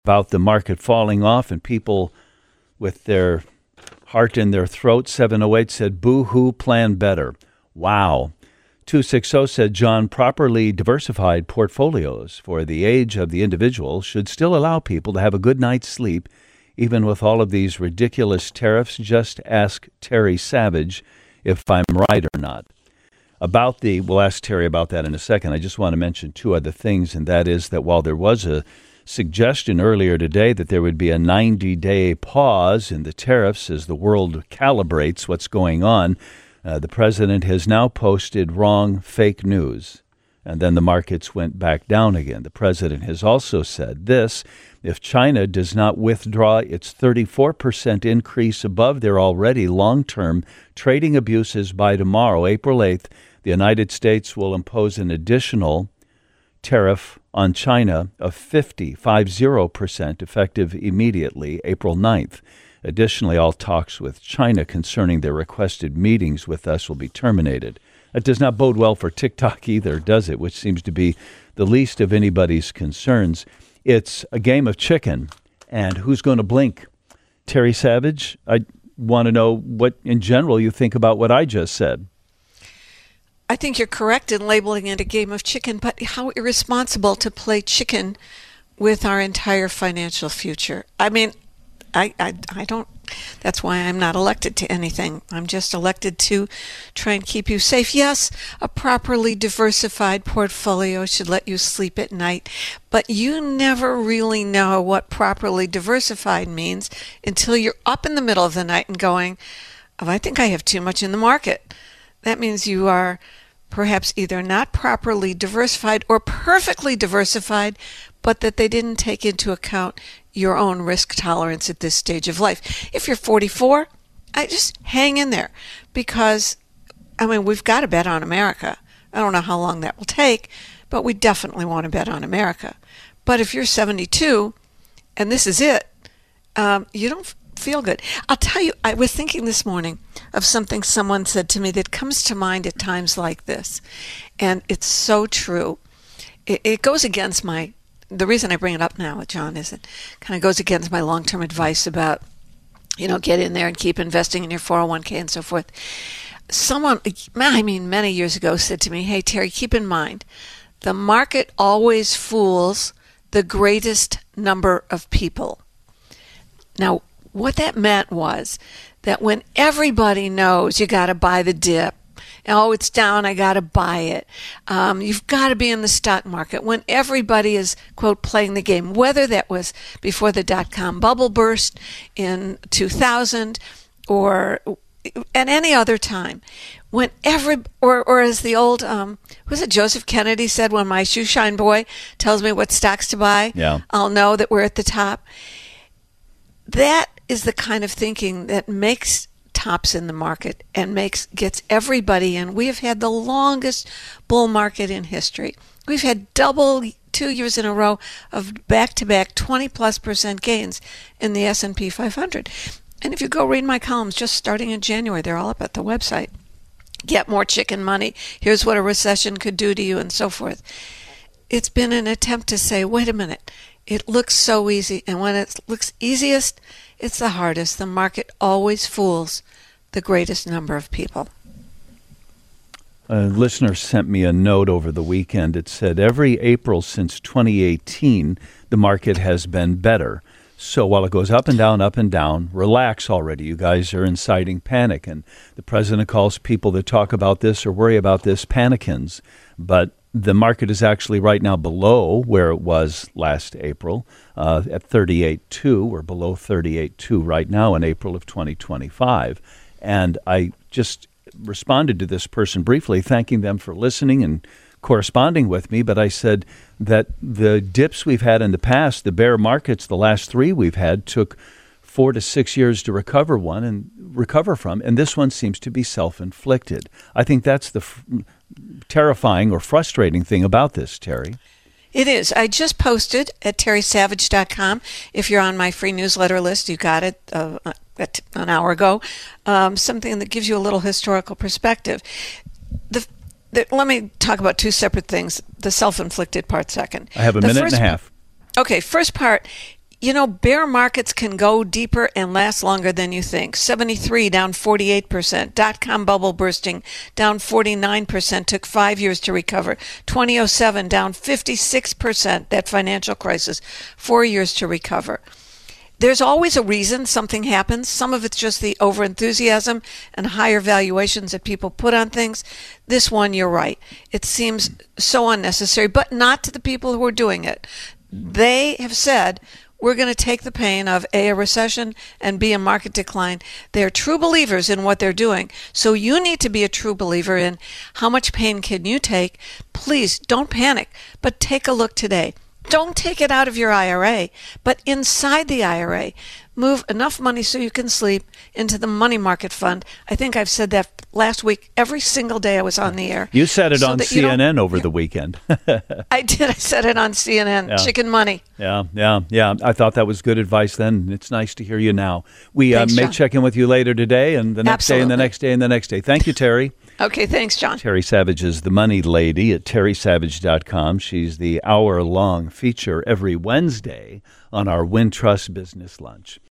about the market falling off and people with their heart in their throat. 708 said, boo-hoo, plan better. Wow. 260 said, John, properly diversified portfolios for the age of the individual should still allow people to have a good night's sleep, even with all of these ridiculous tariffs. Just ask Terry Savage if I'm right or not. We'll ask Terry about that in a second. I just want to mention two other things, and that is that while there was a suggestion earlier today that there would be a 90-day pause in the tariffs as the world calibrates what's going on, the president has now posted wrong fake news, and then the markets went back down again. The president has also said this: if China does not withdraw its 34% increase above their already long-term trading abuses by tomorrow, April 8th, the United States will impose an additional tariff on China of 50% effective immediately, April 9th. Additionally, all talks with China concerning their requested meetings with us will be terminated. That does not bode well for TikTok either, does it? Which seems to be the least of anybody's concerns. It's a game of chicken, and who's going to blink? Terry Savage, I want to know what, in general, you think about what I just said. I think you're correct in labeling it a game of chicken, but how irresponsible to play chicken with our entire financial future. I mean, I don't, that's why I'm not elected to anything. I'm just elected to try and keep you safe. Yes, a properly diversified portfolio should let you sleep at night, but you never really know what properly diversified means until you're up in the middle of the night and going, oh, I think I have too much in the market. That means you are perhaps either not properly diversified or perfectly diversified, but that they didn't take into account your own risk tolerance at this stage of life. If you're 44, I just hang in there because, I mean, we've got to bet on America. I don't know how long that will take, but we definitely want to bet on America. But if you're 72 and this is it, you don't feel good. I'll tell you, I was thinking this morning of something someone said to me that comes to mind at times like this, and it's so true. It goes against the reason I bring it up now, John, is it kind of goes against my long-term advice about, get in there and keep investing in your 401k and so forth. Someone, many years ago said to me, hey, Terry, keep in mind, the market always fools the greatest number of people. Now, what that meant was that when everybody knows you got to buy the dip, oh, it's down, I got to buy it. You've got to be in the stock market. When everybody is, quote, playing the game, whether that was before the dot-com bubble burst in 2000 or at any other time, when or as the old, was it Joseph Kennedy said, when my shoe shine boy tells me what stocks to buy, I'll know that we're at the top. That is the kind of thinking that makes tops in the market and gets everybody in. We have had the longest bull market in history. We've had double 2 years in a row of back-to-back 20+% gains in the S&P 500. And if you go read my columns just starting in January, they're all up at the website. Get more chicken money. Here's what a recession could do to you and so forth. It's been an attempt to say, wait a minute, it looks so easy. And when it looks easiest, it's the hardest. The market always fools the greatest number of people. A listener sent me a note over the weekend. It said, every April since 2018, the market has been better. So while it goes up and down, relax already. You guys are inciting panic. And the president calls people that talk about this or worry about this panicans. But the market is actually right now below where it was last April at 38.2. We're below 38.2 right now in April of 2025. And I just responded to this person briefly, thanking them for listening and corresponding with me. But I said that the dips we've had in the past, the bear markets, the last three we've had, took 4 to 6 years to recover from. And this one seems to be self-inflicted. I think that's the terrifying or frustrating thing about this, Terry. It is. I just posted at terrysavage.com. If you're on my free newsletter list, you got it an hour ago. Something that gives you a little historical perspective. Let me talk about two separate things. The self-inflicted part second. I have a minute and a half. Okay, first part, You know, bear markets can go deeper and last longer than you think. 73 down 48%. Dot-com bubble bursting down 49%. Took 5 years to recover. 2007 down 56%. That financial crisis. 4 years to recover. There's always a reason something happens. Some of it's just the overenthusiasm and higher valuations that people put on things. This one, you're right. It seems so unnecessary, but not to the people who are doing it. They have said, we're going to take the pain of A recession, and B, a market decline. They're true believers in what they're doing. So you need to be a true believer in how much pain can you take. Please don't panic, but take a look today. Don't take it out of your IRA, but inside the IRA, move enough money so you can sleep into the money market fund. I think I've said that last week, every single day I was on the air. You said it on CNN over the weekend. I did. I said it on CNN. Yeah. Chicken money. Yeah. I thought that was good advice then. It's nice to hear you now. We Thanks, may John. check in with you later today and the next day and the next day and the next day. Thank you, Terry. Okay, thanks, John. Terry Savage is the money lady at terrysavage.com. She's the hour-long feature every Wednesday on our Wintrust Business Lunch.